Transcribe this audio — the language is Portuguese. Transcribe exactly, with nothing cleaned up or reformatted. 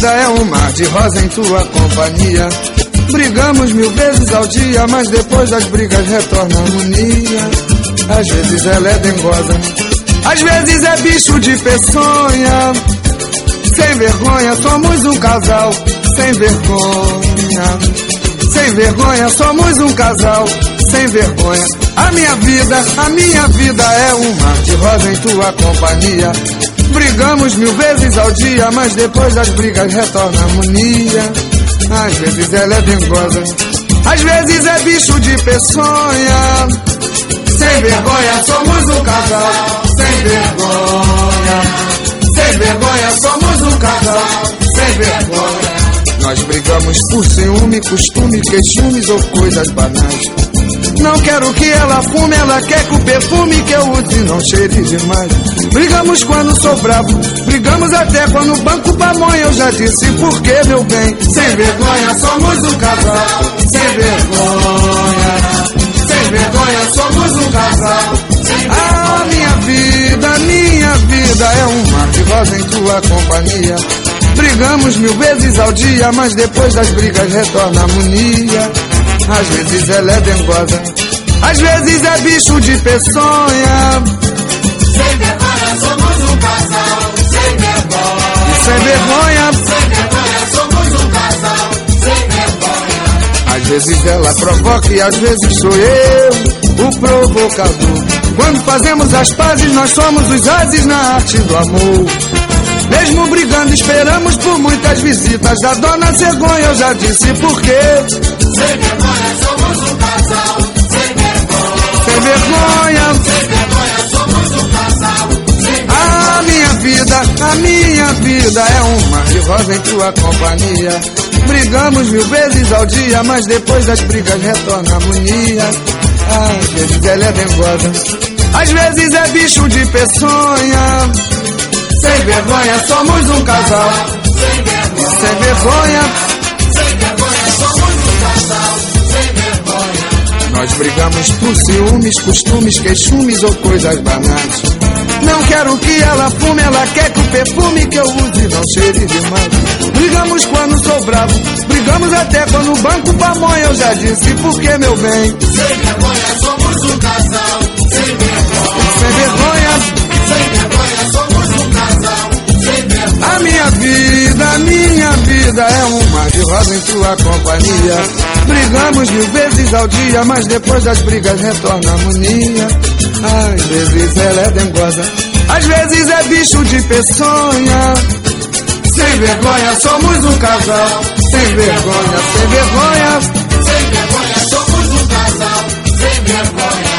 vida é um mar de rosa em tua companhia. Brigamos mil vezes ao dia, mas depois das brigas retorna a harmonia. Às vezes ela é dengosa, às vezes é bicho de peçonha. Sem vergonha somos um casal, sem vergonha. Sem vergonha somos um casal, sem vergonha. A minha vida, a minha vida é um mar de rosa em tua companhia. Brigamos mil vezes ao dia, mas depois das brigas retorna a harmonia. Às vezes ela é dengosa, às vezes é bicho de peçonha. Sem vergonha somos um casal, sem vergonha. Sem vergonha somos um casal, sem vergonha. Nós brigamos por ciúme, costume, queixumes ou coisas banais. Não quero que ela fume, ela quer que o perfume que eu use não cheire demais. Brigamos quando sou bravo, brigamos até quando o banco pamonha. Eu já disse por que, meu bem. Sem vergonha somos um casal, sem vergonha. Sem vergonha somos um casal. Ah, minha vida, minha vida é um mar de rosa em tua companhia. Brigamos mil vezes ao dia, mas depois das brigas retorna a harmonia. Às vezes ela é dengosa, às vezes é bicho de peçonha. Sem vergonha somos um casal, sem vergonha. E sem vergonha, sem vergonha somos um casal, sem vergonha. Às vezes ela provoca e às vezes sou eu o provocador. Quando fazemos as pazes nós somos os ases na arte do amor. Mesmo brigando esperamos por muitas visitas da dona Cegonha. Eu já disse por quê. Sem vergonha somos um casal, sem vergonha. Sem vergonha, sem vergonha somos um casal, sem vergonha. A minha vida, a minha vida é um mar de rosa em tua companhia. Brigamos mil vezes ao dia, mas depois das brigas retorna a harmonia. Às vezes ela é dengosa, às vezes é bicho de peçonha. Sem vergonha somos um casal, sem vergonha. Sem vergonha, sem vergonha somos um casal, sem vergonha. Nós brigamos por ciúmes, costumes, queixumes ou coisas banais. Não quero que ela fume, ela quer que o perfume que eu use não cheire demais. Brigamos quando sou bravo, brigamos até quando o banco pamonha. Eu já disse por que, meu bem. Sem vergonha somos um casal, sem vergonha. Sem vergonha, sem vergonha somos um casal, sem vergonha. a minha vida, a minha vida é um mar de rosa em tua companhia. Brigamos mil vezes ao dia, mas depois das brigas retorna a harmonia. Às vezes ela é dengosa, às vezes é bicho de peçonha. Sem vergonha somos um casal, sem vergonha, sem vergonha. Sem vergonha somos um casal, sem vergonha.